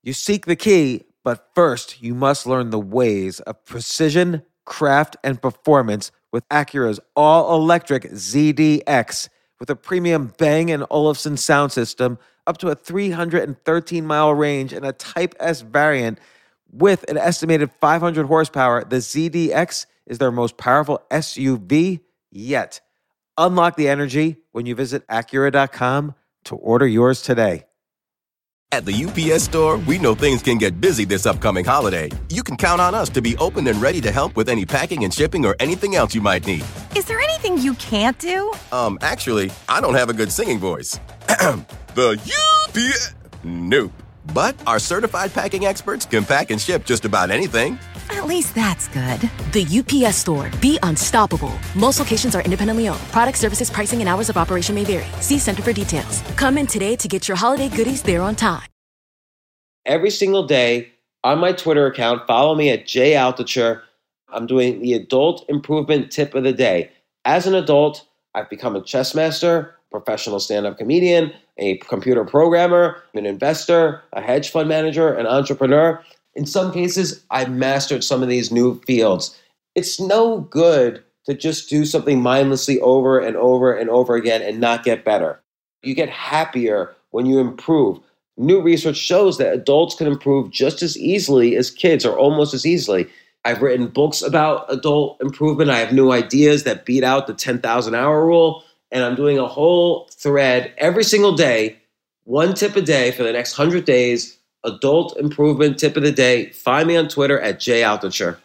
You seek the key, but first you must learn the ways of precision, craft, and performance with Acura's all-electric ZDX. With a premium Bang & Olufsen sound system, up to a 313-mile range, and a Type S variant with an estimated 500 horsepower, the ZDX is their most powerful SUV yet. Unlock the energy when you visit Acura.com to order yours today. At the UPS Store, we know things can get busy this upcoming holiday. You can count on us to be open and ready to help with any packing and shipping or anything else you might need. Is there anything you can't do? Actually, I don't have a good singing voice. The UPS... Nope. But our certified packing experts can pack and ship just about anything. At least that's good. The UPS Store. Be unstoppable. Most locations are independently owned. Product, services, pricing, and hours of operation may vary. See Center for details. Come in today to get your holiday goodies there on time. Every single day on my Twitter account, follow me at jaltucher. I'm doing the adult improvement tip of the day. As an adult, I've become a chess master, professional stand-up comedian, a computer programmer, an investor, a hedge fund manager, an entrepreneur. In some cases, I've mastered some of these new fields. It's no good to just do something mindlessly over and over and over again and not get better. You get happier when you improve. New research shows that adults can improve just as easily as kids, or almost as easily. I've written books about adult improvement. I have new ideas that beat out the 10,000-hour rule. And I'm doing a whole thread every single day, one tip a day for the next 100 days, adult improvement tip of the day. Find me on Twitter at jaltucher.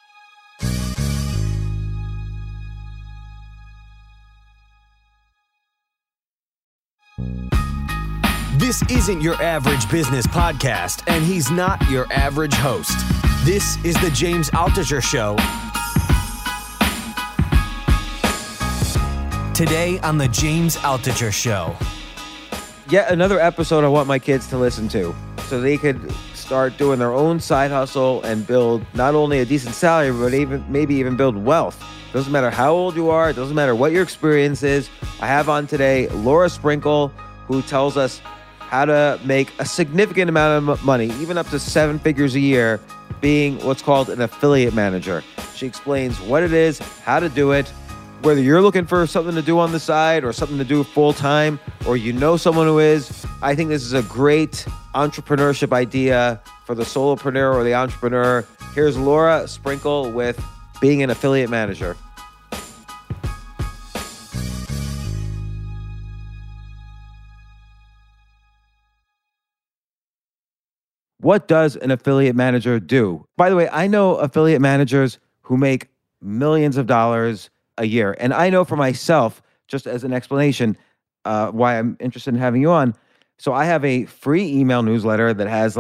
This isn't your average business podcast, and he's not your average host. This is the James Altucher Show. Today on the James Altucher Show. Yet another episode I want my kids to listen to so they could start doing their own side hustle and build not only a decent salary, but maybe even build wealth. Doesn't matter how old you are. It doesn't matter what your experience is. I have on today Laura Sprinkle, who tells us how to make a significant amount of money, even up to 7 figures a year, being what's called an affiliate manager. She explains what it is, how to do it, whether you're looking for something to do on the side or something to do full time, or you know someone who is. I think this is a great entrepreneurship idea for the solopreneur or the entrepreneur. Here's Laura Sprinkle with being an affiliate manager. What does an affiliate manager do? By the way, I know affiliate managers who make millions of dollars a year. And I know for myself, just as an explanation, why I'm interested in having you on. So I have a free email newsletter that has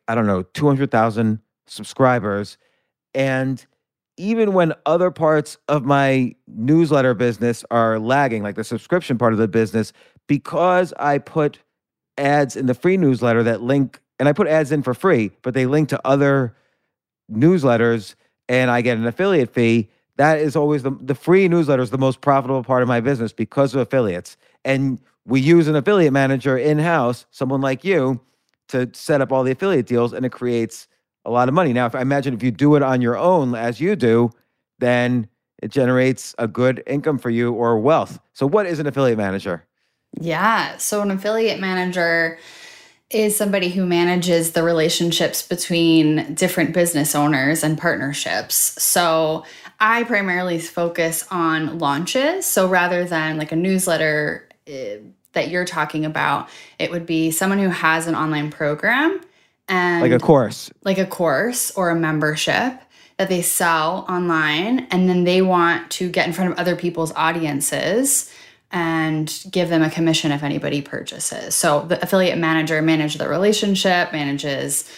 200,000 subscribers. And even when other parts of my newsletter business are lagging, like the subscription part of the business, because I put ads in the free newsletter that link, and I put ads in for free, but they link to other newsletters and I get an affiliate fee. That is always the free newsletter is the most profitable part of my business because of affiliates. And we use an affiliate manager in-house, someone like you, to set up all the affiliate deals, and it creates a lot of money. Now, I imagine if you do it on your own, as you do, then it generates a good income for you or wealth. So what is an affiliate manager? Yeah, so an affiliate manager is somebody who manages the relationships between different business owners and partnerships. So I primarily focus on launches. So rather than like a newsletter that you're talking about, it would be someone who has an online program and like a course or a membership that they sell online, and then they want to get in front of other people's audiences and give them a commission if anybody purchases. So the affiliate manager manages the relationship, manages,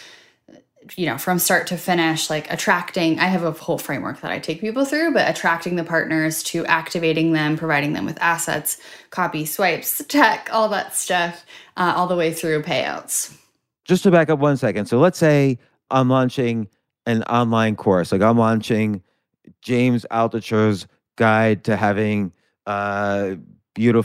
from start to finish, like attracting. I have a whole framework that I take people through, but attracting the partners to activating them, providing them with assets, copy, swipes, tech, all that stuff, all the way through payouts. Just to back up 1 second. So let's say I'm launching an online course. Like I'm launching James Altucher's guide to having the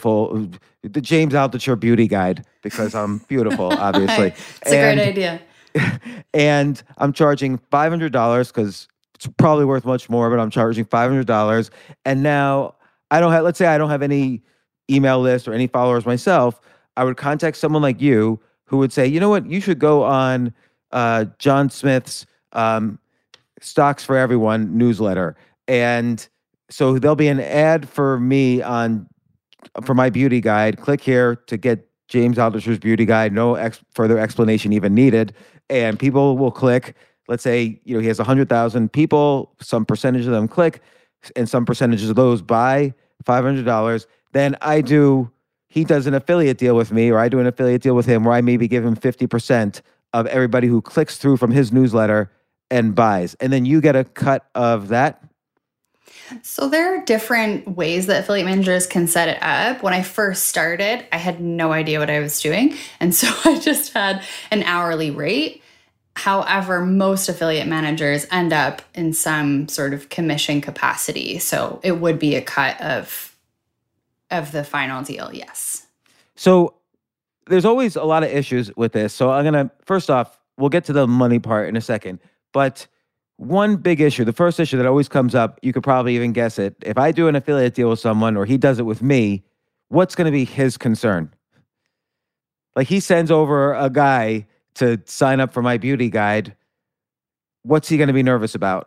James Altucher beauty guide, because I'm beautiful, obviously. It's a great idea. and I'm charging $500 because it's probably worth much more, but I'm charging $500. And now I don't have, let's say I don't have any email list or any followers myself. I would contact someone like you who would say, you know what, you should go on John Smith's Stocks for Everyone newsletter. And so there'll be an ad for me for my beauty guide. Click here to get James Altucher's beauty guide. No further explanation even needed. And people will click. Let's say, he has 100,000 people, some percentage of them click, and some percentages of those buy $500. Then he does an affiliate deal with me, or I do an affiliate deal with him where I maybe give him 50% of everybody who clicks through from his newsletter and buys. And then you get a cut of that. So there are different ways that affiliate managers can set it up. When I first started, I had no idea what I was doing. And so I just had an hourly rate. However, most affiliate managers end up in some sort of commission capacity. So it would be a cut of the final deal, yes. So there's always a lot of issues with this. So first off, we'll get to the money part in a second. But one big issue, the first issue that always comes up, you could probably even guess it. If I do an affiliate deal with someone or he does it with me, what's going to be his concern? Like he sends over a guy to sign up for my beauty guide. What's he going to be nervous about?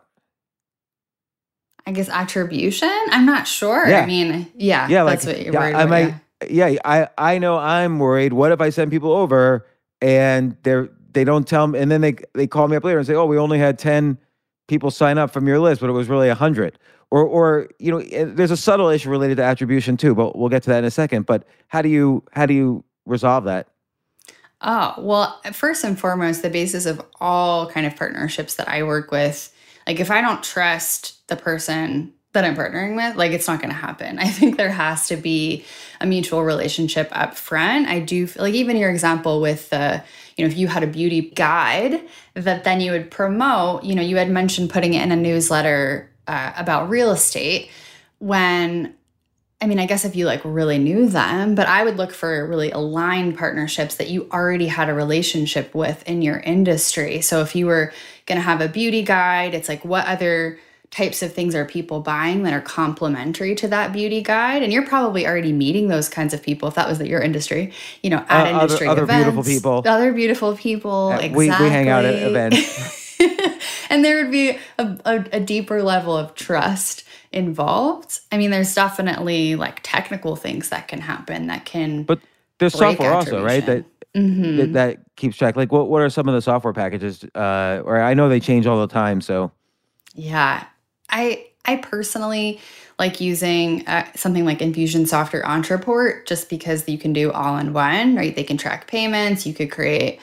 I guess attribution? I'm not sure. Yeah. I mean, yeah, that's what you're worried about. I know I'm worried. What if I send people over and they don't tell me, and then they call me up later and say, oh, we only had 10 people sign up from your list, but it was really 100. Or there's a subtle issue related to attribution too, but we'll get to that in a second. But how do you resolve that? Oh, well, first and foremost, the basis of all kind of partnerships that I work with, like if I don't trust the person that I'm partnering with, like it's not going to happen. I think there has to be a mutual relationship up front. I do feel like even your example with if you had a beauty guide that then you would promote, you had mentioned putting it in a newsletter about real estate I guess if you really knew them, but I would look for really aligned partnerships that you already had a relationship with in your industry. So if you were going to have a beauty guide, it's like what other types of things are people buying that are complementary to that beauty guide? And you're probably already meeting those kinds of people if that was your industry, at industry other events. Beautiful people. Other beautiful people, exactly. We hang out at events. And there would be a deeper level of trust involved. I mean, there's definitely technical things that can happen that can. But there's software also, right? That keeps track. Like, what are some of the software packages? Or I know they change all the time. So, yeah, I personally like using something like Infusionsoft or Entreport just because you can do all in one, right? They can track payments. You could create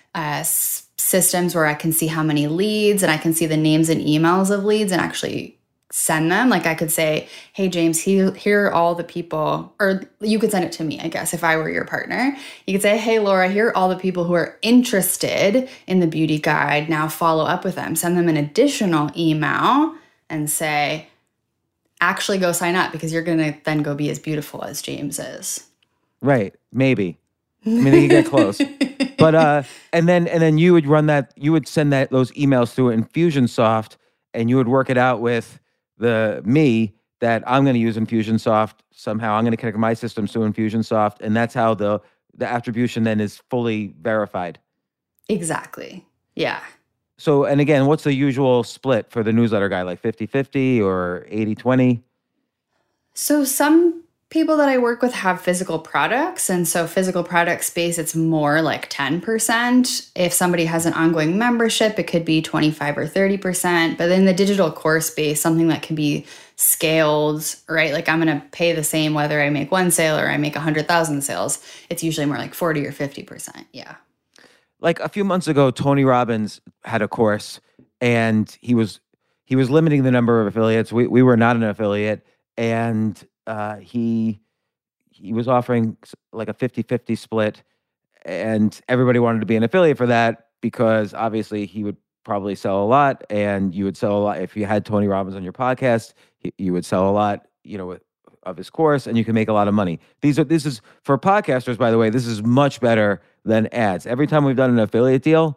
systems where I can see how many leads and I can see the names and emails of leads and actually send them. Like I could say, hey, James, here are all the people, or you could send it to me, I guess, if I were your partner. You could say, hey, Laura, here are all the people who are interested in the beauty guide. Now follow up with them. Send them an additional email and say, actually go sign up because you're going to then go be as beautiful as James is. Right. Maybe. I mean, they can get close. But, and then you would you would send those emails through Infusionsoft and you would work it out with me that I'm going to use Infusionsoft somehow. I'm going to connect my systems to Infusionsoft, and that's how the attribution then is fully verified. Exactly. Yeah. So, and again, what's the usual split for the newsletter guy? Like 50-50 or 80-20? So some people that I work with have physical products. And so physical product space, it's more like 10%. If somebody has an ongoing membership, it could be 25 or 30%. But in the digital course space, something that can be scaled, right? Like I'm going to pay the same whether I make one sale or I make 100,000 sales. It's usually more like 40 or 50%. Yeah. Like a few months ago, Tony Robbins had a course and he was limiting the number of affiliates. We were not an affiliate, and he was offering like a 50-50 split, and everybody wanted to be an affiliate for that because obviously he would probably sell a lot, and you would sell a lot. If you had Tony Robbins on your podcast, you would sell a lot, of his course, and you can make a lot of money. This is for podcasters, by the way, this is much better than ads. Every time we've done an affiliate deal,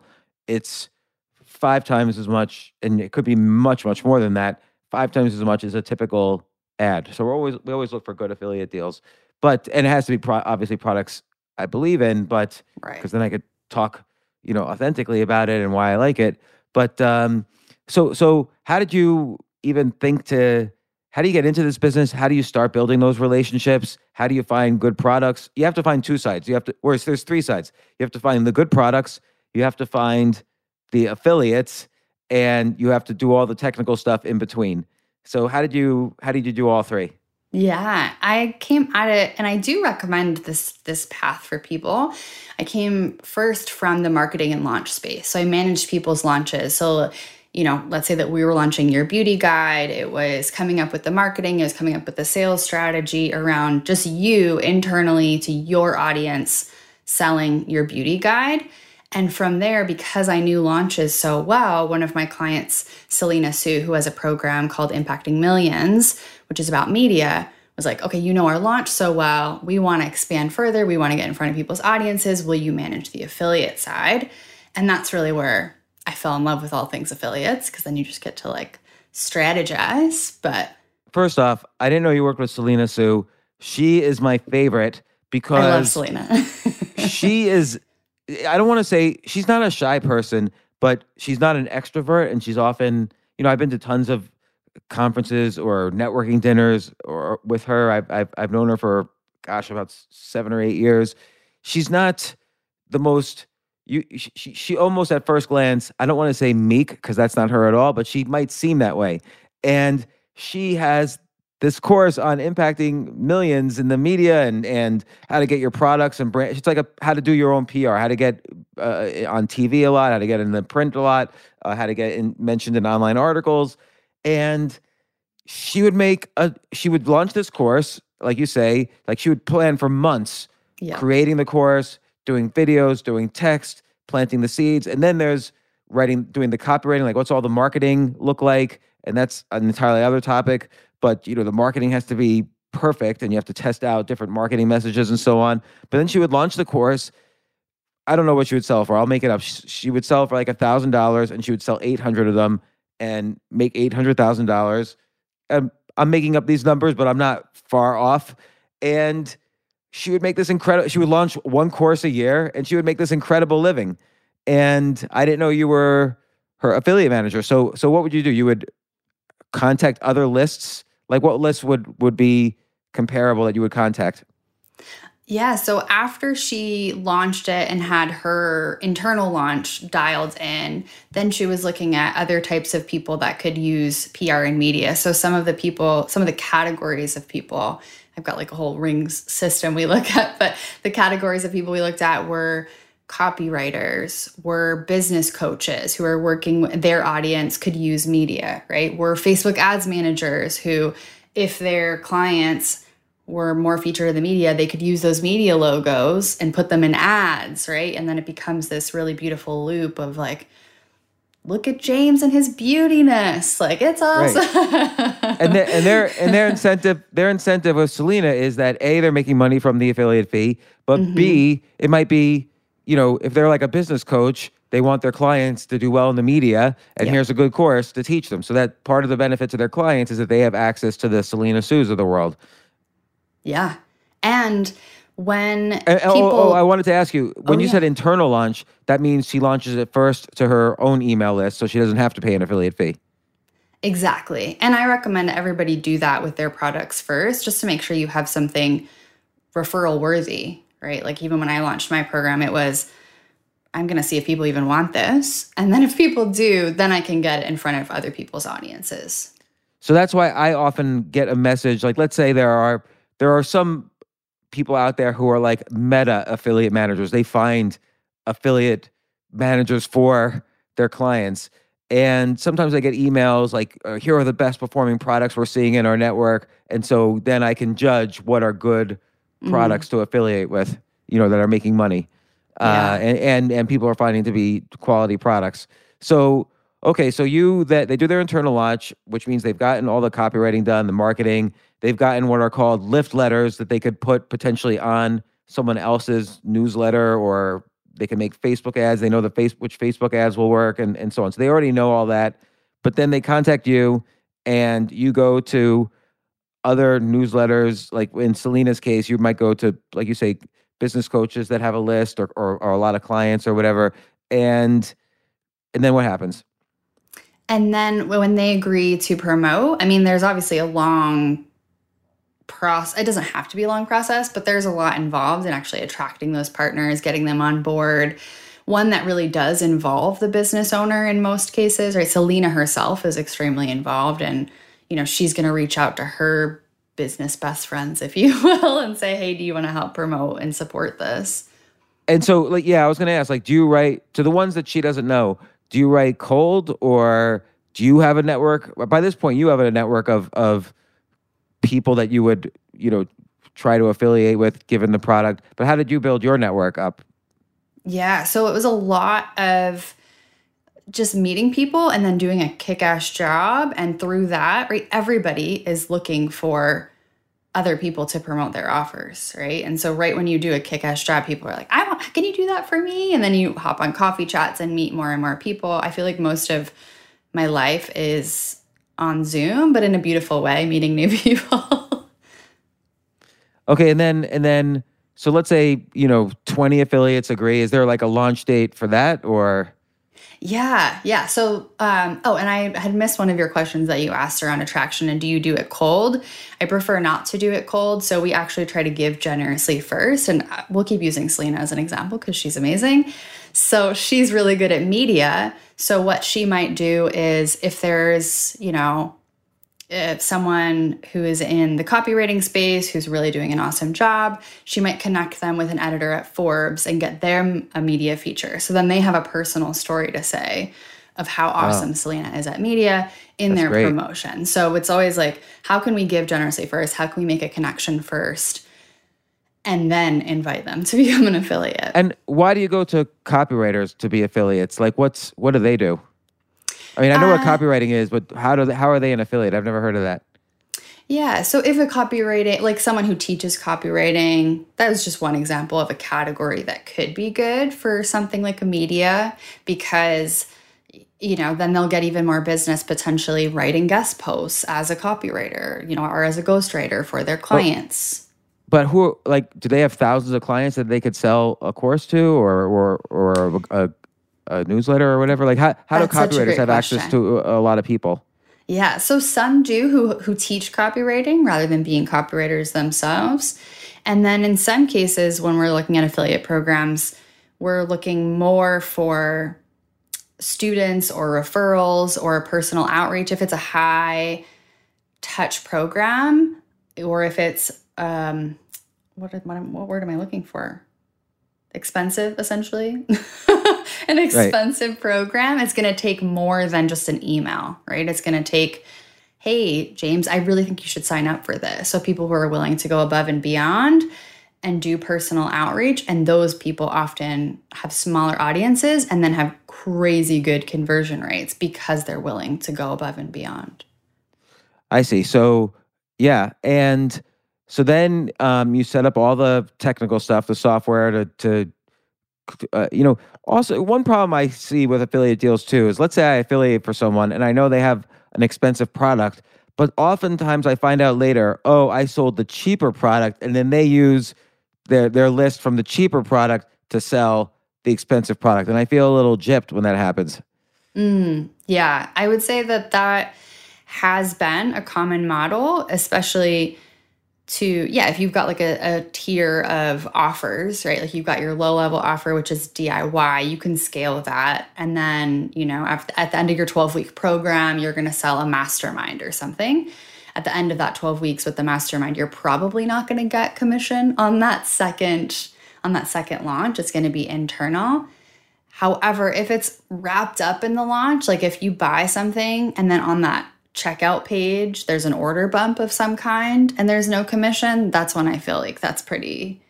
it's 5 times as much, and it could be much, much more than that, 5 times as much as a typical ad. So we always look for good affiliate deals, and it has to be obviously products I believe in, but Right. because then I could talk, authentically about it and why I like it. But so how did you even how do you get into this business? How do you start building those relationships? How do you find good products? You have to find two sides. There's three sides. You have to find the good products. You have to find the affiliates, and you have to do all the technical stuff in between. So how did you do all three? Yeah, I came at it, and I do recommend this path for people. I came first from the marketing and launch space. So I managed people's launches. So, let's say that we were launching your beauty guide. It was coming up with the marketing. It was coming up with the sales strategy around just you internally to your audience selling your beauty guide. And from there, because I knew launches so well, one of my clients, Selena Sue, who has a program called Impacting Millions, which is about media, was like, okay, you know our launch so well. We want to expand further. We want to get in front of people's audiences. Will you manage the affiliate side? And that's really where I fell in love with all things affiliates, because then you just get to strategize. But first off, I didn't know you worked with Selena Sue. She is my favorite because I love Selena. she is, I don't want to say she's not a shy person, but she's not an extrovert. And she's often, I've been to tons of conferences or networking dinners or with her. I've known her for, about 7 or 8 years. She's not the most, she almost at first glance, I don't want to say meek because that's not her at all, but she might seem that way. And she has this course on impacting millions in the media and how to get your products and brand. It's like how to do your own PR, how to get on TV a lot, how to get in the print a lot, how to get mentioned in online articles. And she would launch this course, like you say, she would plan for months, creating the course, doing videos, doing text, planting the seeds. And then there's doing the copywriting, what's all the marketing look like? And that's an entirely other topic. But, the marketing has to be perfect and you have to test out different marketing messages and so on. But then she would launch the course. I don't know what she would sell for. I'll make it up. She would sell for $1,000 and she would sell 800 of them and make $800,000. I'm making up these numbers, but I'm not far off. And she would make this she would launch one course a year and she would make this incredible living. And I didn't know you were her affiliate manager. So what would you do? You would contact other lists? What lists would be comparable that you would contact? Yeah, so after she launched it and had her internal launch dialed in, then she was looking at other types of people that could use PR and media. So some of the categories of people, I've got a whole rings system we look at, but the categories of people we looked at were copywriters, were business coaches who are working, their audience could use media, right? Were Facebook ads managers who, if their clients were more featured in the media, they could use those media logos and put them in ads, right? And then it becomes this really beautiful loop of look at James and his beautiness. It's awesome. Right. and their incentive with Selena is that A, they're making money from the affiliate fee, but B, it might be, if they're a business coach, they want their clients to do well in the media, and here's a good course to teach them. So that part of the benefit to their clients is that they have access to the Selena Sues of the world. Yeah. And when I wanted to ask you, when you said internal launch, that means she launches it first to her own email list so she doesn't have to pay an affiliate fee. Exactly. And I recommend everybody do that with their products first, just to make sure you have something referral worthy, right? Even when I launched my program, it was, I'm going to see if people even want this. And then if people do, then I can get it in front of other people's audiences. So that's why I often get a message, let's say there are some people out there who are meta affiliate managers. They find affiliate managers for their clients. And sometimes I get emails here are the best performing products we're seeing in our network. And so then I can judge what are good products to affiliate with, that are making money. And people are finding to be quality products. So, okay, so they do their internal launch, which means they've gotten all the copywriting done, the marketing. They've gotten what are called lift letters that they could put potentially on someone else's newsletter or they can make Facebook ads. They know which Facebook ads will work and so on. So they already know all that. But then they contact you and you go to other newsletters. Like in Selena's case, you might go to, like you say, business coaches that have a list or a lot of clients or whatever. And then what happens? And then when they agree to promote, I mean, there's obviously a long process. It doesn't have to be a long process, but there's a lot involved in actually attracting those partners, getting them on board. One that really does involve the business owner in most cases, right? Selena herself is extremely involved, and she's going to reach out to her business best friends, if you will, and say, hey, do you want to help promote and support this? And so, like, yeah, I was going to ask, like, do you write to the ones that she doesn't know? Do you write cold, or do you have a network? By this point, you have a network of people that you would, try to affiliate with, given the product. But how did you build your network up? Yeah, so it was a lot of just meeting people and then doing a kick-ass job. And through that, right, everybody is looking for other people to promote their offers, right? And so right when you do a kick-ass job, people are like, can you do that for me? And then you hop on coffee chats and meet more and more people. I feel like most of my life is on Zoom, but in a beautiful way, meeting new people. Okay, and then so let's say, 20 affiliates agree. Is there like a launch date for that, or? Yeah. So, and I had missed one of your questions that you asked around attraction and do you do it cold? I prefer not to do it cold. So we actually try to give generously first. And we'll keep using Selena as an example because she's amazing. So she's really good at media. So what she might do is if there's, if someone who is in the copywriting space who's really doing an awesome job, she might connect them with an editor at Forbes and get them a media feature. So then they have a personal story to say of how awesome Selena is at media in their promotion. So it's always like, how can we give generously first? How can we make a connection first? And then invite them to become an affiliate. And why do you go to copywriters to be affiliates? Like, what do they do? I mean, I know what copywriting is, but how are they an affiliate? I've never heard of that. Yeah. So if a copywriting, like someone who teaches copywriting, that was just one example of a category that could be good for something like a media, because, then they'll get even more business potentially writing guest posts as a copywriter, or as a ghostwriter for their clients. But do they have thousands of clients that they could sell a course to or a newsletter or whatever? Like how do copywriters have access to a lot of people? Yeah, so some do who teach copywriting rather than being copywriters themselves. And then in some cases, when we're looking at affiliate programs, we're looking more for students or referrals or personal outreach if it's a high touch program, or if it's what word am I looking for? Expensive, essentially. An expensive program. It's going to take more than just an email, right? It's going to take, hey, James, I really think you should sign up for this. So people who are willing to go above and beyond and do personal outreach. And those people often have smaller audiences and then have crazy good conversion rates because they're willing to go above and beyond. I see. So, yeah. And so then you set up all the technical stuff, the software to also one problem I see with affiliate deals too is, let's say I affiliate for someone and I know they have an expensive product, but oftentimes I find out later, oh, I sold the cheaper product, and then they use their list from the cheaper product to sell the expensive product. And I feel a little gypped when that happens. Yeah, I would say that has been a common model, especially if you've got like a tier of offers, right? Like you've got your low level offer, which is DIY, you can scale that. And then, at the end of your 12-week program, you're going to sell a mastermind or something. At the end of that 12 weeks with the mastermind, you're probably not going to get commission on that second launch. It's going to be internal. However, if it's wrapped up in the launch, like if you buy something and then on that checkout page, there's an order bump of some kind and there's no commission, that's when I feel like that's pretty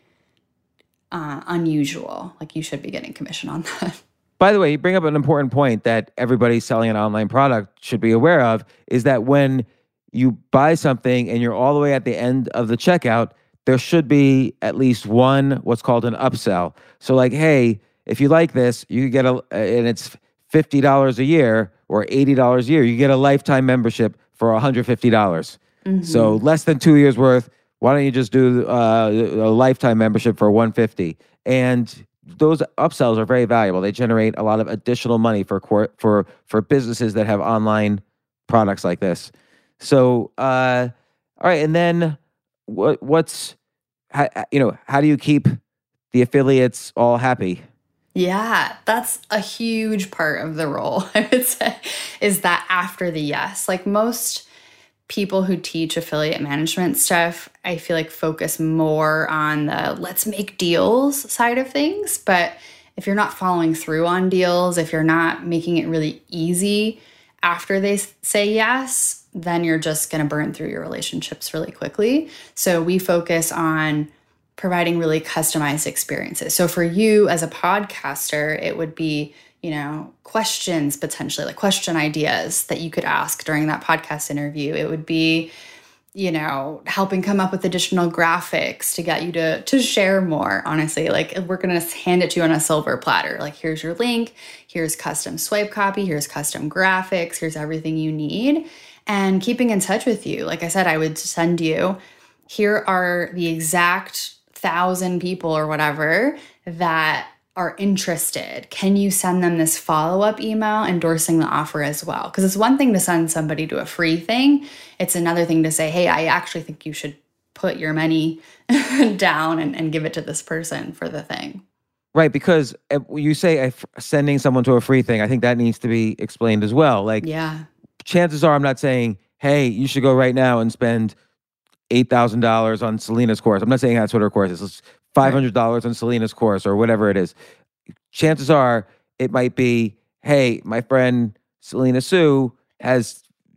unusual. Like you should be getting commission on that. By the way, you bring up an important point that everybody selling an online product should be aware of, is that when you buy something and you're all the way at the end of the checkout, there should be at least one what's called an upsell. So like, hey, if you like this, you get and it's $50 a year or $80 a year, you get a lifetime membership for $150. So less than 2 years worth. Why don't you just do a lifetime membership for $150? And those upsells are very valuable. They generate a lot of additional money for businesses that have online products like this. So, all right, and then how do you keep the affiliates all happy? Yeah, that's a huge part of the role, I would say, is that after the yes. Like most people who teach affiliate management stuff, I feel like focus more on the let's make deals side of things. But if you're not following through on deals, if you're not making it really easy after they say yes, then you're just going to burn through your relationships really quickly. So we focus on providing really customized experiences. So for you as a podcaster, it would be, questions potentially, like question ideas that you could ask during that podcast interview. It would be, helping come up with additional graphics to get you to share more, honestly. Like we're going to hand it to you on a silver platter. Like here's your link, here's custom swipe copy, here's custom graphics, here's everything you need. And keeping in touch with you. Like I said, I would send you, here are the exact 1,000 people or whatever that are interested. Can you send them this follow-up email endorsing the offer as well? Because it's one thing to send somebody to a free thing. It's another thing to say, hey, I actually think you should put your money down and give it to this person for the thing. Right, because you say sending someone to a free thing, I think that needs to be explained as well. Like, yeah, chances are I'm not saying, hey, you should go right now and spend $8,000 on Selena's course. I'm not saying that's what her course is. It's $500 on Selena's course or whatever it is. Chances are it might be, hey, my friend Selena Soo has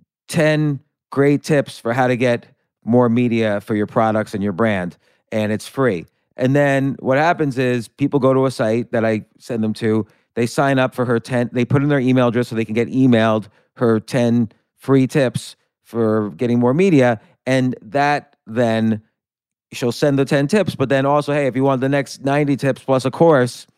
10 great tips for how to get more media for your products and your brand, and it's free. And then what happens is people go to a site that I send them to, they sign up for her 10, they put in their email address so they can get emailed her 10 free tips for getting more media, and that then she'll send the 10 tips, but then also, hey, if you want the next 90 tips plus a course,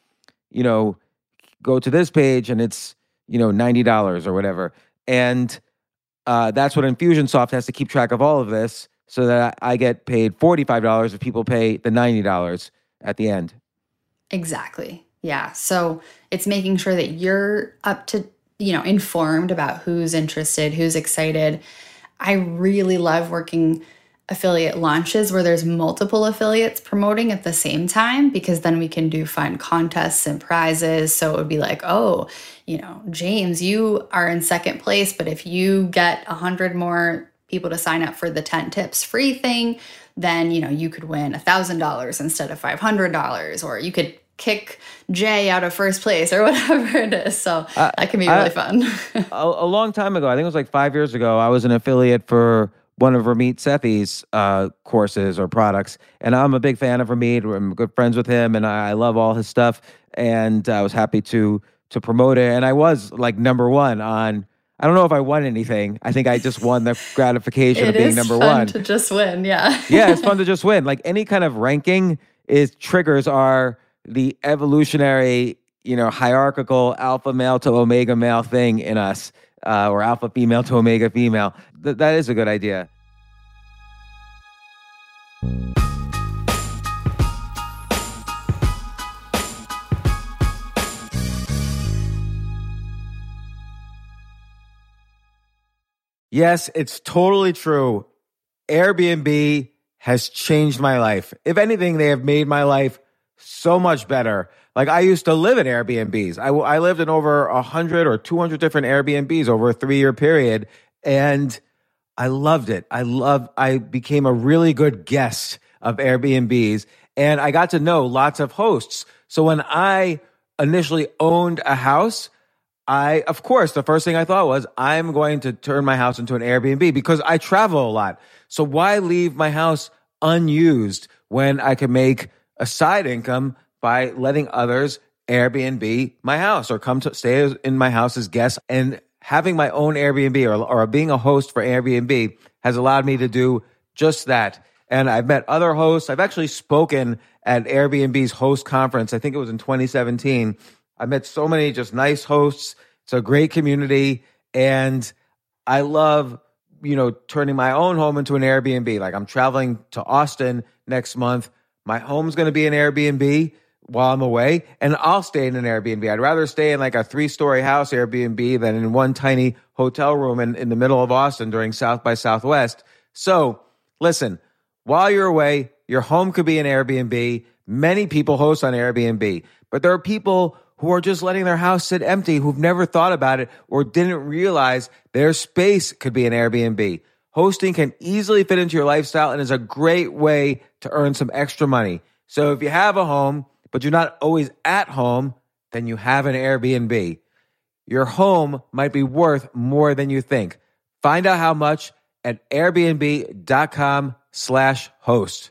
go to this page and it's, $90 or whatever. And that's what Infusionsoft has to keep track of all of this so that I get paid $45 if people pay the $90 at the end. Exactly. Yeah. So it's making sure that you're up to, informed about who's interested, who's excited. I really love working affiliate launches where there's multiple affiliates promoting at the same time, because then we can do fun contests and prizes. So it would be like, oh, James, you are in second place, but if you get 100 more people to sign up for the 10 tips free thing, then, you could win $1,000 instead of $500, or you could kick Jay out of first place or whatever it is. So that can be really fun. A long time ago, I think it was like 5 years ago, I was an affiliate for one of Ramit Sethi's courses or products. And I'm a big fan of Ramit. I'm good friends with him, and I love all his stuff. And I was happy to promote it. And I was like number one on, I don't know if I won anything. I think I just won the gratification of being number one. It is fun to just win, yeah. Yeah, it's fun to just win. Like any kind of ranking triggers are the evolutionary, hierarchical alpha male to omega male thing in us. Or alpha female to omega female. That is a good idea. Yes, it's totally true. Airbnb has changed my life. If anything, they have made my life so much better. Like I used to live in Airbnbs. I lived in over 100 or 200 different Airbnbs over a 3-year period, and I loved it. I became a really good guest of Airbnbs, and I got to know lots of hosts. So when I initially owned a house, of course, the first thing I thought was, I'm going to turn my house into an Airbnb because I travel a lot. So why leave my house unused when I can make a side income by letting others Airbnb my house or come to stay in my house as guests? And having my own Airbnb or being a host for Airbnb has allowed me to do just that. And I've met other hosts. I've actually spoken at Airbnb's host conference. I think it was in 2017. I met so many just nice hosts. It's a great community. And I love, turning my own home into an Airbnb. Like I'm traveling to Austin next month. My home's going to be an Airbnb while I'm away, and I'll stay in an Airbnb. I'd rather stay in like a 3-story house Airbnb than in one tiny hotel room in the middle of Austin during South by Southwest. So listen, while you're away, your home could be an Airbnb. Many people host on Airbnb, but there are people who are just letting their house sit empty, who've never thought about it or didn't realize their space could be an Airbnb. Hosting can easily fit into your lifestyle and is a great way to earn some extra money. So if you have a home, but you're not always at home, then you have an Airbnb. Your home might be worth more than you think. Find out how much at airbnb.com/host.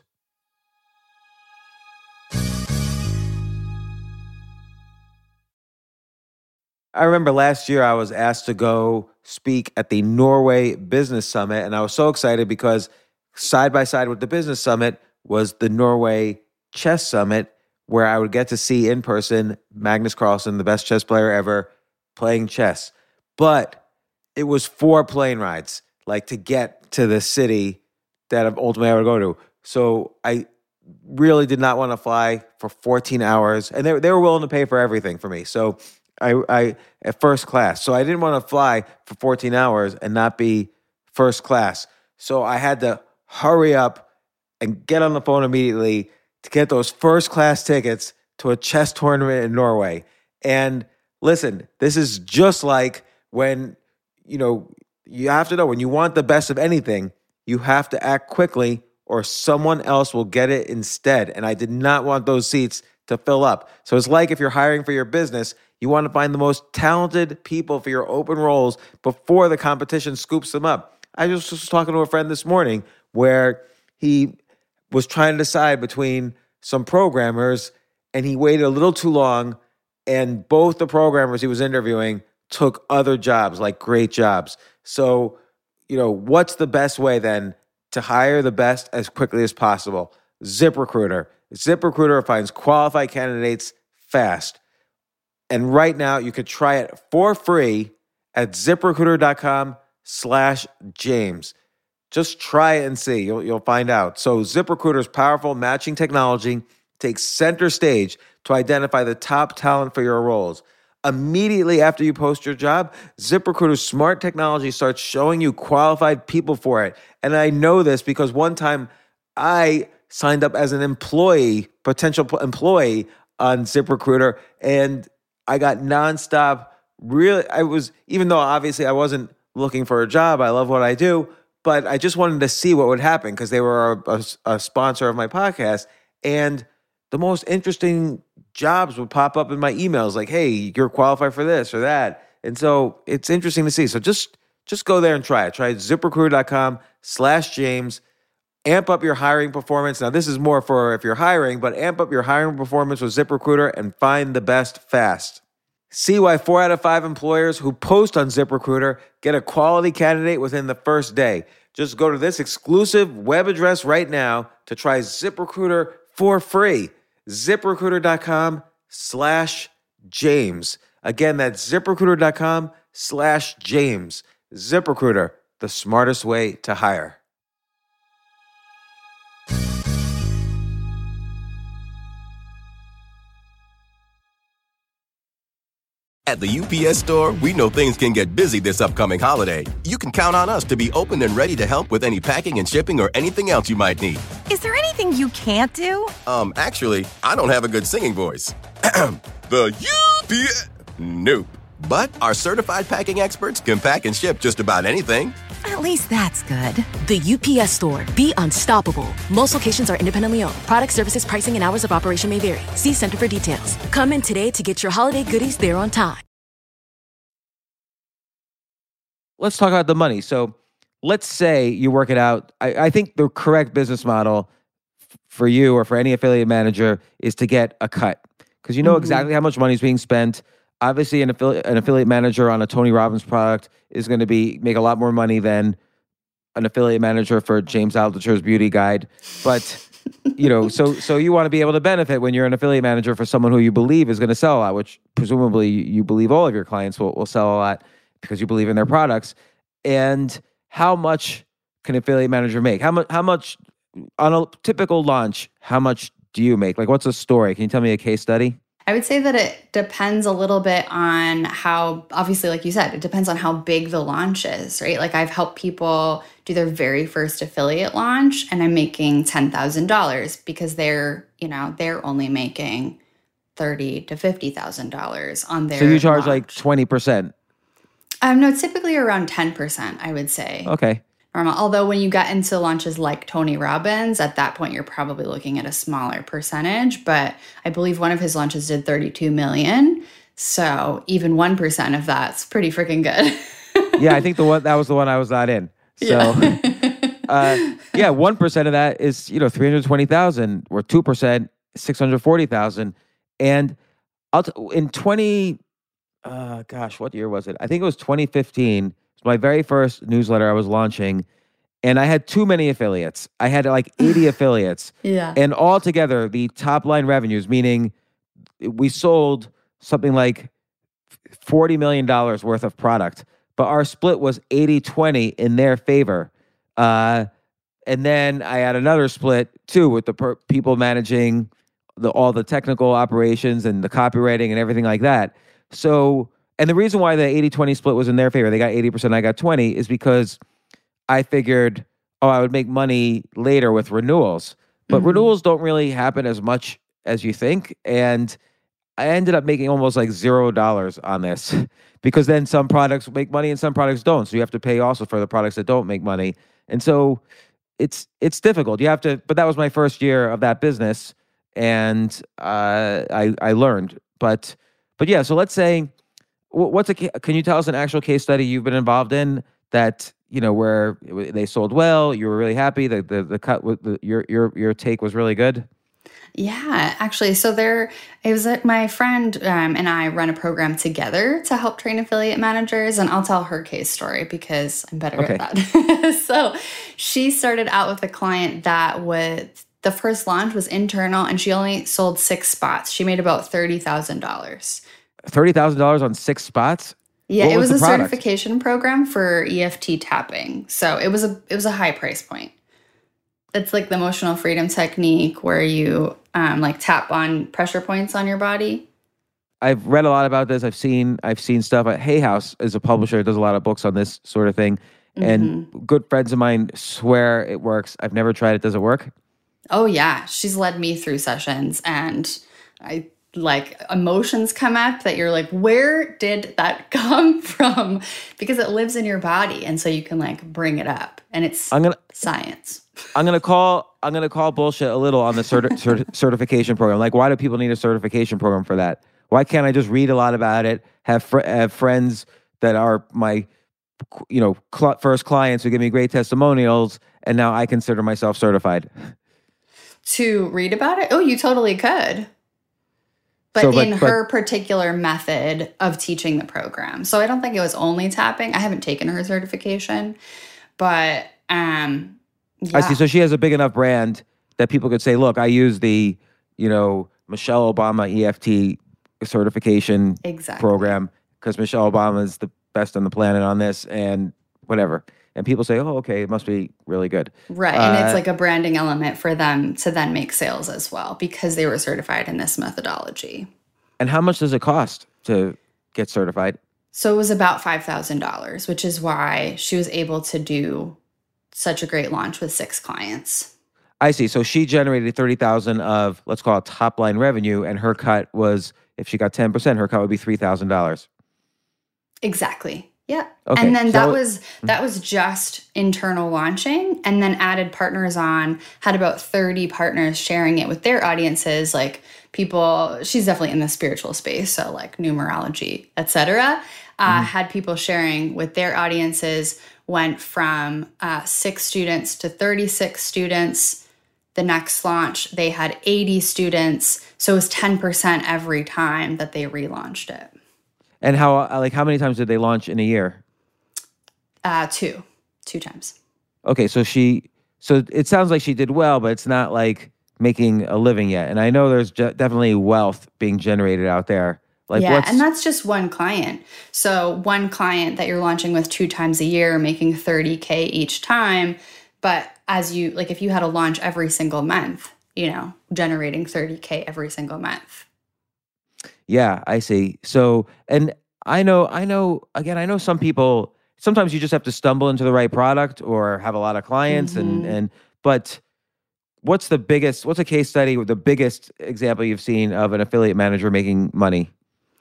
I remember last year I was asked to go speak at the Norway Business Summit, and I was so excited because side by side with the Business Summit was the Norway Chess Summit, where I would get to see in person Magnus Carlsen, the best chess player ever, playing chess. But it was 4 plane rides, like to get to the city that ultimately I would go to. So I really did not want to fly for 14 hours, and they were willing to pay for everything for me. So I at first class. So I didn't want to fly for 14 hours and not be first class. So I had to hurry up and get on the phone immediately to get those first class tickets to a chess tournament in Norway. And listen, this is just like when, you have to know when you want the best of anything, you have to act quickly or someone else will get it instead. And I did not want those seats to fill up. So it's like if you're hiring for your business, you want to find the most talented people for your open roles before the competition scoops them up. I just was talking to a friend this morning where he was trying to decide between some programmers, and he waited a little too long, and both the programmers he was interviewing took other jobs, like great jobs. So, what's the best way then to hire the best as quickly as possible? ZipRecruiter. ZipRecruiter finds qualified candidates fast. And right now, you could try it for free at ZipRecruiter.com/James. Just try it and see. You'll find out. So ZipRecruiter's powerful matching technology takes center stage to identify the top talent for your roles. Immediately after you post your job, ZipRecruiter's smart technology starts showing you qualified people for it. And I know this because one time I signed up as an potential employee on ZipRecruiter, and I got nonstop. Even though obviously I wasn't looking for a job, I love what I do, but I just wanted to see what would happen because they were a sponsor of my podcast. And the most interesting jobs would pop up in my emails like, hey, you're qualified for this or that. And so it's interesting to see. So just go there and try it. Try ZipRecruiter.com/James. Amp up your hiring performance. Now, this is more for if you're hiring, but amp up your hiring performance with ZipRecruiter and find the best fast. See why 4 out of 5 employers who post on ZipRecruiter get a quality candidate within the first day. Just go to this exclusive web address right now to try ZipRecruiter for free. ZipRecruiter.com/James. Again, that's ZipRecruiter.com/James. ZipRecruiter, the smartest way to hire. At the UPS Store, we know things can get busy this upcoming holiday. You can count on us to be open and ready to help with any packing and shipping or anything else you might need. Is there anything you can't do? Actually, I don't have a good singing voice. The UPS... Nope. But our certified packing experts can pack and ship just about anything. At least that's good. The UPS Store. Be unstoppable. Most locations are independently owned. Product services, pricing, and hours of operation may vary. See Center for details. Come in today to get your holiday goodies there on time. Let's talk about the money. So let's say you work it out. I think the correct business model for you or for any affiliate manager is to get a cut because you know exactly how much money is being spent. Obviously, an affiliate manager on a Tony Robbins product is going to make a lot more money than an affiliate manager for James Altucher's Beauty Guide, but so you want to be able to benefit when you're an affiliate manager for someone who you believe is going to sell a lot, which presumably you believe all of your clients will sell a lot because you believe in their products. And how much can an affiliate manager make? How much on a typical launch? How much do you make? Like, what's a story? Can you tell me a case study? I would say that it depends a little bit on how, obviously, like you said, it depends on how big the launch is, right? Like I've helped people do their very first affiliate launch and I'm making $10,000 because they're only making $30,000 to $50,000 on their So you charge launch. like 20%. No, it's typically around 10%, I would say. Okay. Normal. Although when you get into launches like Tony Robbins, at that point, you're probably looking at a smaller percentage. But I believe one of his launches did 32 million. So even 1% of that's pretty freaking good. Yeah, I think that was the one I was not in. So, 1% of that is 320,000, or 2%, 640,000, and in 20, what year was it? I think it was 2015. It's my very first newsletter I was launching, and I had too many affiliates. I had like 80 affiliates. Yeah. And altogether, the top line revenues, meaning we sold something like $40 million worth of product, but our split was 80-20 in their favor. And then I had another split too with the people managing all the technical operations and the copywriting and everything like that. So, and the reason why the 80-20 split was in their favor, they got 80%, I got 20, is because I figured, I would make money later with renewals. But renewals don't really happen as much as you think. And I ended up making almost like $0 on this because then some products make money and some products don't. So you have to pay also for the products that don't make money. And so it's difficult. You have to, but that was my first year of that business. And I learned. But yeah, so let's say, can you tell us an actual case study you've been involved in that, where they sold well, you were really happy, the cut with your take was really good? Yeah, actually. So it was my friend and I run a program together to help train affiliate managers, and I'll tell her case story because I'm better at that. So she started out with a client that the first launch was internal and she only sold 6 spots. She made about $30,000. $30,000 on 6 spots? Yeah, What it was a product? certification program for EFT tapping. So it was a high price point. It's like the emotional freedom technique where you tap on pressure points on your body. I've read a lot about this. I've seen stuff. Hay House is a publisher, does a lot of books on this sort of thing. And good friends of mine swear it works. I've never tried it. Does it work? Oh yeah, she's led me through sessions and emotions come up that you're like, where did that come from? Because it lives in your body, and so you can bring it up, and it's science. I'm gonna call bullshit a little on the certification program. Like, why do people need a certification program for that? Why can't I just read a lot about it? Have friends that are my first clients who give me great testimonials, and now I consider myself certified. To read about it? Oh, you totally could. But in her particular method of teaching the program. So I don't think it was only tapping. I haven't taken her certification. But yeah. I see. So she has a big enough brand that people could say, look, I use the, Michelle Obama EFT certification program because Michelle Obama is the best on the planet on this and whatever. And people say, oh, okay, it must be really good. Right. And it's like a branding element for them to then make sales as well because they were certified in this methodology. And how much does it cost to get certified? So it was about $5,000, which is why she was able to do such a great launch with 6 clients. I see. So she generated 30,000 of, let's call it top line revenue. And her cut was, if she got 10%, her cut would be $3,000. Exactly. Yeah. Okay. And then that was just internal launching, and then added partners on, had about 30 partners sharing it with their audiences, like people, she's definitely in the spiritual space. So like numerology, etc. Had people sharing with their audiences, went from 6 students to 36 students. The next launch, they had 80 students. So it was 10% every time that they relaunched it. And how many times did they launch in a year? 2 times. Okay, so it sounds like she did well, but it's not like making a living yet. And I know there's definitely wealth being generated out there. Like yeah, and that's just one client. So one client that you're launching with 2 times a year, making $30K each time. But as you, like if you had a launch every single month, you know, generating $30K every single month. Yeah, I see. So, and I know, again, I know some people, sometimes you just have to stumble into the right product or have a lot of clients but what's a case study with the biggest example you've seen of an affiliate manager making money?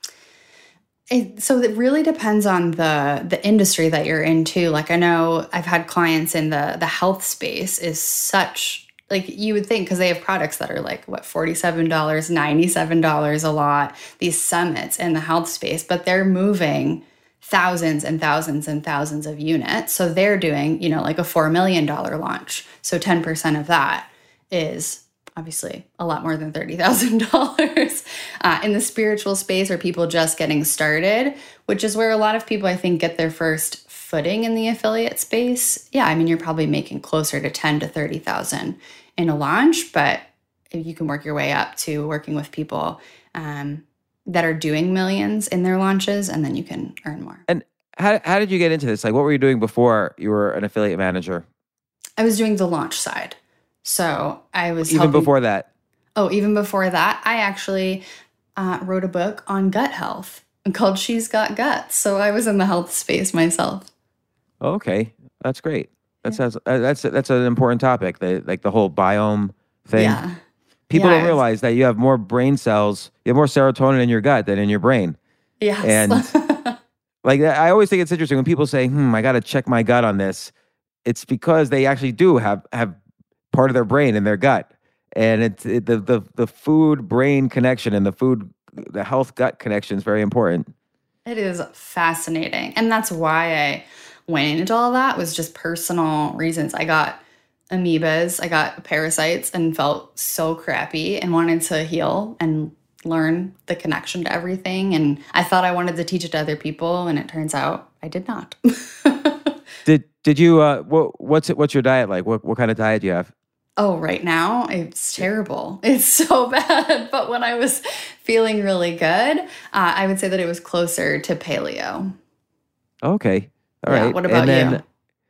So it really depends on the industry that you're into. Like I know I've had clients in the health space is such, like you would think, because they have products that are like, what, $47, $97 a lot, these summits in the health space, but they're moving thousands and thousands and thousands of units. So they're doing, you know, like a $4 million launch. So 10% of that is obviously a lot more than $30,000. In the spiritual space or people just getting started, which is where a lot of people, I think, get their first footing in the affiliate space. Yeah, I mean, you're probably making closer to 10 to 30,000 in a launch, but you can work your way up to working with people that are doing millions in their launches, and then you can earn more. And how did you get into this? Like, what were you doing before you were an affiliate manager? I was doing the launch side. So I was even before that. Oh, even before that, I actually wrote a book on gut health called She's Got Guts. So I was in the health space myself. Okay, that's great. That's an important topic. The whole biome thing. Yeah. People don't realize that you have more brain cells, you have more serotonin in your gut than in your brain. Yes. And like I always think it's interesting when people say, I got to check my gut on this. It's because they actually do have part of their brain in their gut. And the food brain connection and the health gut connection is very important. It is fascinating. And that's why I went into all that, was just personal reasons. I got amoebas, I got parasites and felt so crappy and wanted to heal and learn the connection to everything. And I thought I wanted to teach it to other people, and it turns out I did not. Did you what's your diet like? What kind of diet do you have? Oh, right now it's terrible. It's so bad. But when I was feeling really good, I would say that it was closer to paleo. Okay. All right. What about you?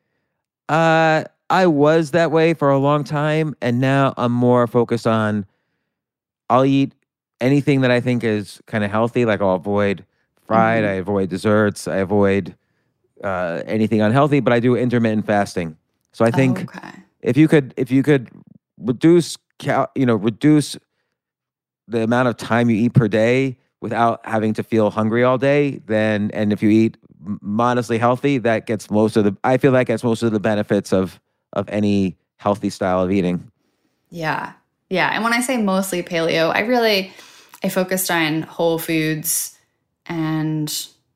I was that way for a long time, and now I'm more focused on, I'll eat anything that I think is kind of healthy. Like I'll avoid fried, I avoid desserts, I avoid anything unhealthy, but I do intermittent fasting. So I think if you could reduce reduce the amount of time you eat per day without having to feel hungry all day, and if you eat modestly healthy, that gets most of the benefits of any healthy style of eating. Yeah. And when I say mostly paleo, I focused on whole foods and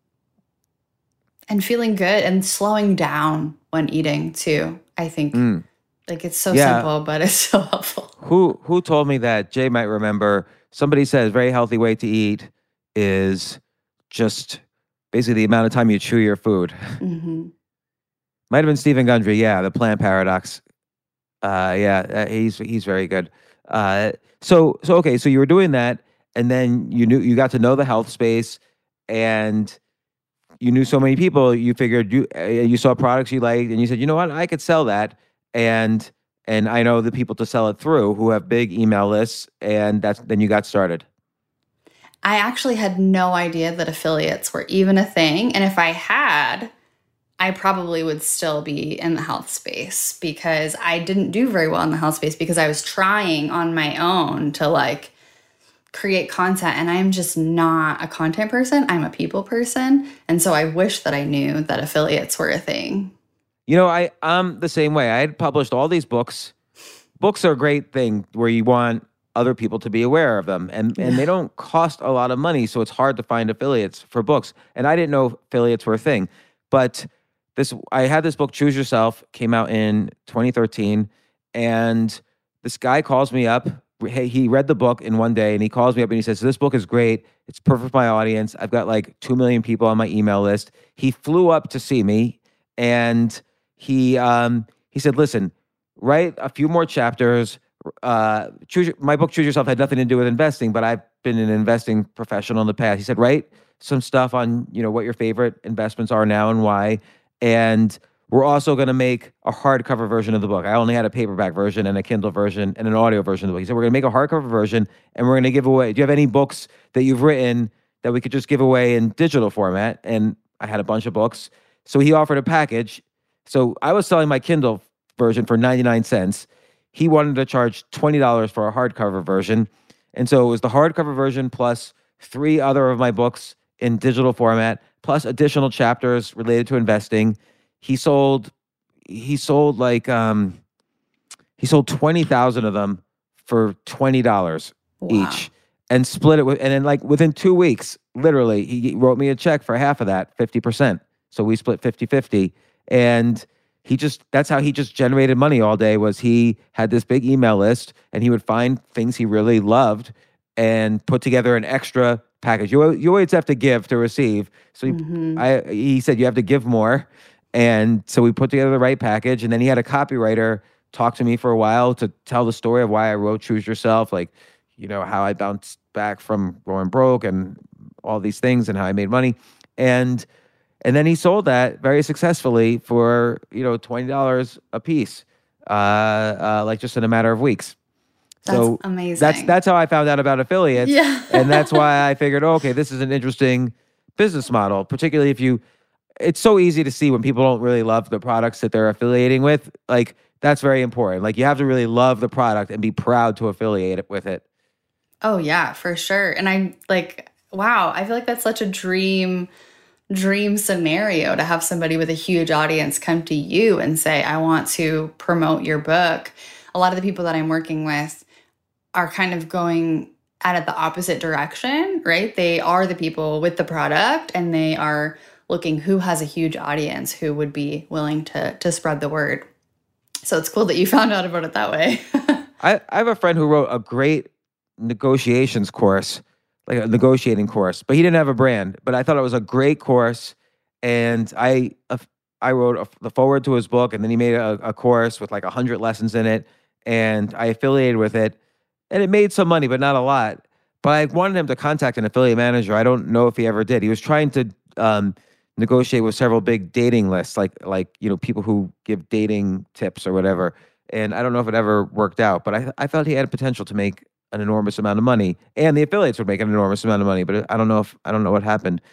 feeling good and slowing down when eating too. I think like it's so simple, but it's so helpful. Who told me that? Jay might remember. Somebody says very healthy way to eat is just basically the amount of time you chew your food. Might have been Stephen Gundry. Yeah, the plant paradox. He's very good. So you were doing that, and then you got to know the health space, and you knew so many people. You figured you saw products you liked, and you said, you know what, I could sell that, and I know the people to sell it through who have big email lists, and then you got started. I actually had no idea that affiliates were even a thing, and if I had, I probably would still be in the health space, because I didn't do very well in the health space because I was trying on my own to like create content, and I'm just not a content person. I'm a people person. And so I wish that I knew that affiliates were a thing. You know, I'm the same way. I had published all these books. Books are a great thing where you want other people to be aware of them, and they don't cost a lot of money, so it's hard to find affiliates for books. And I didn't know affiliates were a thing. But I had this book, Choose Yourself, came out in 2013, and this guy calls me up. He read the book in one day, and he calls me up and he says, this book is great. It's perfect for my audience. I've got like 2 million people on my email list. He flew up to see me, and he He said, listen, write a few more chapters. My book, Choose Yourself, had nothing to do with investing, but I've been an investing professional in the past. He said, write some stuff on, what your favorite investments are now and why. And we're also going to make a hardcover version of the book. I only had a paperback version and a Kindle version and an audio version of the book. He said, we're going to make a hardcover version and we're going to give away. Do you have any books that you've written that we could just give away in digital format? And I had a bunch of books. So he offered a package. So I was selling my Kindle version for 99 cents. He wanted to charge $20 for a hardcover version. And so it was the hardcover version plus 3 other of my books in digital format, plus additional chapters related to investing. He sold 20,000 of them for $20 each and split it and then within 2 weeks, literally, he wrote me a check for half of that, 50%. So we split 50-50. And that's how he just generated money all day. Was he had this big email list and he would find things he really loved and put together an extra package. You always have to give to receive. So he said you have to give more. And so we put together the right package. And then he had a copywriter talk to me for a while to tell the story of why I wrote Choose Yourself, how I bounced back from going broke and all these things and how I made money. And then he sold that very successfully for, $20 a piece, just in a matter of weeks. That's amazing. That's how I found out about affiliates. Yeah. And that's why I figured, okay, this is an interesting business model, particularly if it's so easy to see when people don't really love the products that they're affiliating with. That's very important. You have to really love the product and be proud to affiliate with it. Oh yeah, for sure. And wow, I feel like that's such a dream scenario to have somebody with a huge audience come to you and say, I want to promote your book. A lot of the people that I'm working with are kind of going at it the opposite direction, right? They are the people with the product and they are looking who has a huge audience who would be willing to spread the word. So it's cool that you found out about it that way. I have a friend who wrote a great negotiations course, like a negotiating course, but he didn't have a brand. But I thought it was a great course, and I wrote the foreword to his book, and then he made a course with 100 lessons in it, and I affiliated with it, and it made some money, but not a lot. But I wanted him to contact an affiliate manager. I don't know if he ever did. He was trying to negotiate with several big dating lists, like people who give dating tips or whatever. And I don't know if it ever worked out, but I felt he had potential to make an enormous amount of money, and the affiliates would make an enormous amount of money. But I don't know what happened.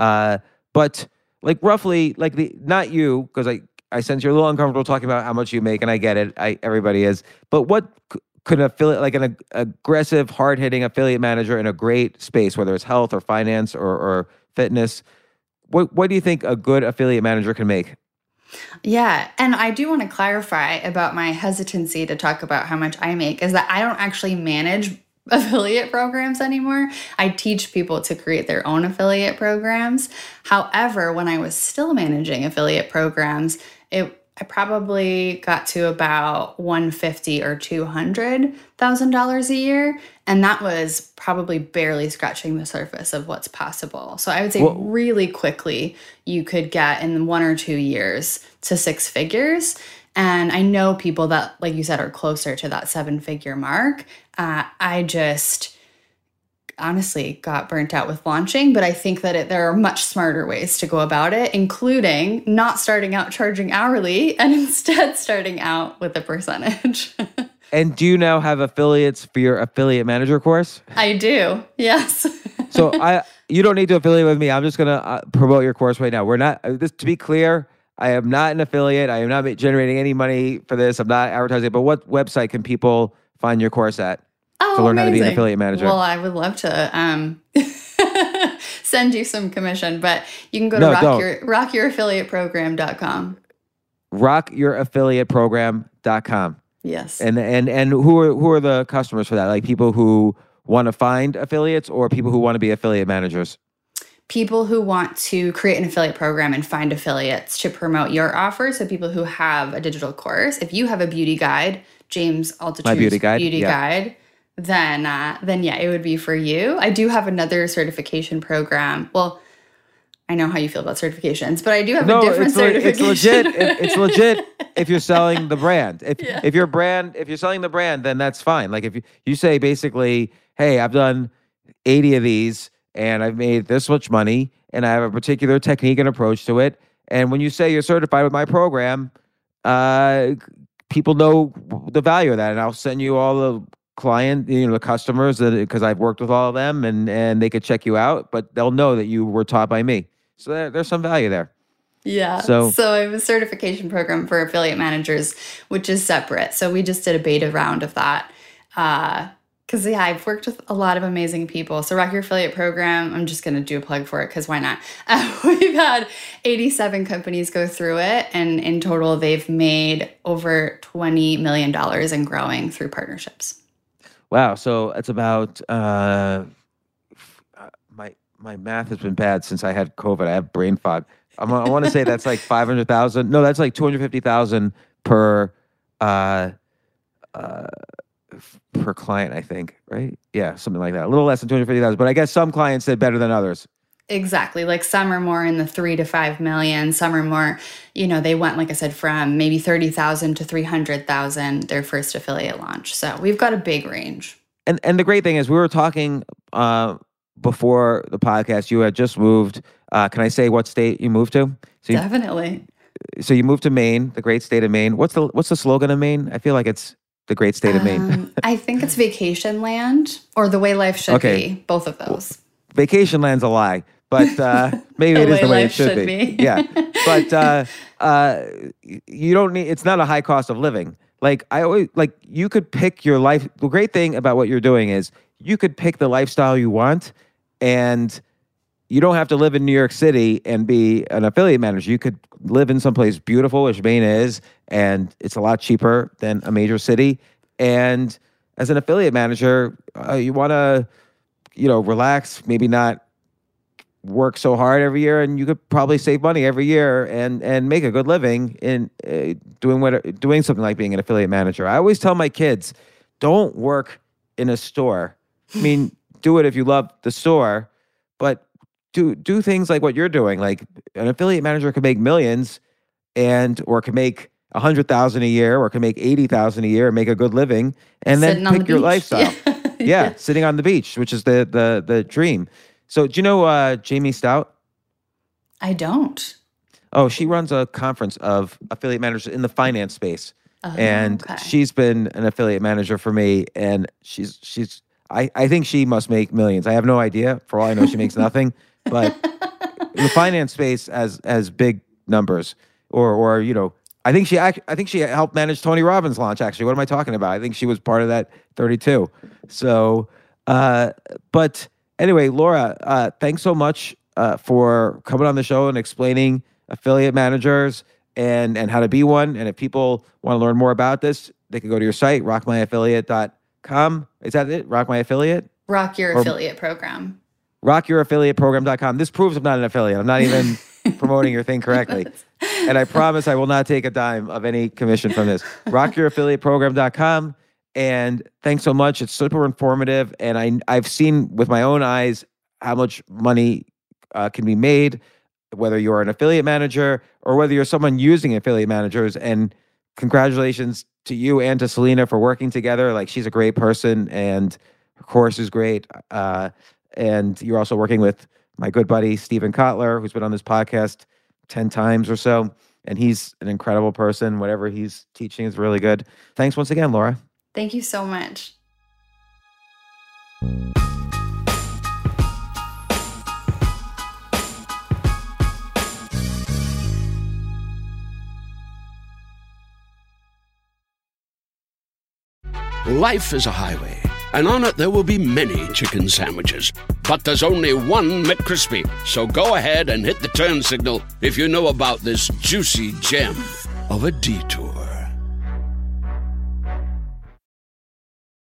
But roughly, not you, because I sense you're a little uncomfortable talking about how much you make, and I get it. Everybody is. But what could an affiliate, an aggressive, hard-hitting affiliate manager in a great space, whether it's health or finance or fitness, what do you think a good affiliate manager can make? Yeah. And I do want to clarify about my hesitancy to talk about how much I make is that I don't actually manage affiliate programs anymore. I teach people to create their own affiliate programs. However, when I was still managing affiliate programs, I probably got to about $150,000 or $200,000 a year. And that was probably barely scratching the surface of what's possible. So I would say really quickly, you could get in 1 or 2 years to 6 figures. And I know people that, like you said, are closer to that 7-figure mark. I just honestly got burnt out with launching, but I think that there are much smarter ways to go about it, including not starting out charging hourly and instead starting out with a percentage. And do you now have affiliates for your affiliate manager course? I do, yes. So you don't need to affiliate with me. I'm just going to promote your course right now. We're not, to be clear, I am not an affiliate. I am not generating any money for this. I'm not advertising. But what website can people find your course at? To learn how to be an affiliate manager. Well, I would love to send you some commission, but you can go to rockyouraffiliateprogram.com. Rockyouraffiliateprogram.com. Yes. And who are the customers for that? Like people who want to find affiliates or people who want to be affiliate managers? People who want to create an affiliate program and find affiliates to promote your offer. So people who have a digital course. If you have a beauty guide, James Altucher's beauty guide, then yeah, it would be for you. I do have another certification program. Well, I know how you feel about certifications, but I do have a different certification. It's legit if you're selling the brand. If you're selling the brand, then that's fine. Like if you say basically, hey, I've done 80 of these and I've made this much money and I have a particular technique and approach to it. And when you say you're certified with my program, people know the value of that. And I'll send you all the the customers, because I've worked with all of them and they could check you out, but they'll know that you were taught by me. So there's some value there. Yeah. So I have a certification program for affiliate managers, which is separate. So we just did a beta round of that. Because, I've worked with a lot of amazing people. So Rock Your Affiliate Program, I'm just going to do a plug for it because why not? We've had 87 companies go through it. And in total, they've made over $20 million and growing through partnerships. Wow. So it's about... My math has been bad since I had COVID. I have brain fog. I want to say that's like 500,000. No, that's like 250,000 per client, I think. Right? Yeah, something like that. A little less than 250,000. But I guess some clients did better than others. Exactly. Like some are more in the 3 to 5 million. Some are more, they went, like I said, from maybe 30,000 to 300,000 their first affiliate launch. So we've got a big range. And the great thing is we were talking before the podcast. You had just moved. Can I say what state you moved to? Definitely. So you moved to Maine, the great state of Maine. What's the slogan of Maine? I feel like it's the great state of Maine. I think it's vacation land or the way life should be. Both of those. Vacation land's a lie, but maybe it is the way it should be. Yeah, but you don't need. It's not a high cost of living. Like you could pick your life. The great thing about what you're doing is you could pick the lifestyle you want, and you don't have to live in New York City and be an affiliate manager. You could live in someplace beautiful, which Maine is, and it's a lot cheaper than a major city. And as an affiliate manager, you want to, relax, maybe not work so hard every year, and you could probably save money every year and make a good living in doing something like being an affiliate manager. I always tell my kids, don't work in a store. I mean, do it if you love the store, but do things like what you're doing. Like an affiliate manager can make millions or can make 100,000 a year or can make 80,000 a year and make a good living and sitting then pick your lifestyle. Yeah. Sitting on the beach, which is the dream. So do you know Jamie Stout? I don't. Oh, she runs a conference of affiliate managers in the finance space. And she's been an affiliate manager for me, and I think she must make millions. I have no idea. For all I know, she makes nothing. But in the finance space as big numbers, or I think she helped manage Tony Robbins' launch. Actually, what am I talking about? I think she was part of that 32. So, but anyway, Laura, thanks so much for coming on the show and explaining affiliate managers and how to be one. And if people want to learn more about this, they can go to your site, rockmyaffiliate.com. Is that it? Rock My Affiliate? Rock Your Affiliate Program. RockYourAffiliateProgram.com. This proves I'm not an affiliate. I'm not even promoting your thing correctly. And I promise I will not take a dime of any commission from this. RockYourAffiliateProgram.com. And thanks so much. It's super informative. And I've seen with my own eyes how much money can be made, whether you're an affiliate manager or whether you're someone using affiliate managers. And congratulations to you and to Selena for working together. Like, she's a great person and her course is great. And you're also working with my good buddy, Stephen Kotler, who's been on this podcast 10 times or so. And he's an incredible person. Whatever he's teaching is really good. Thanks once again, Laura. Thank you so much. Life is a highway, and on it there will be many chicken sandwiches. But there's only one McCrispy. So go ahead and hit the turn signal if you know about this juicy gem of a detour.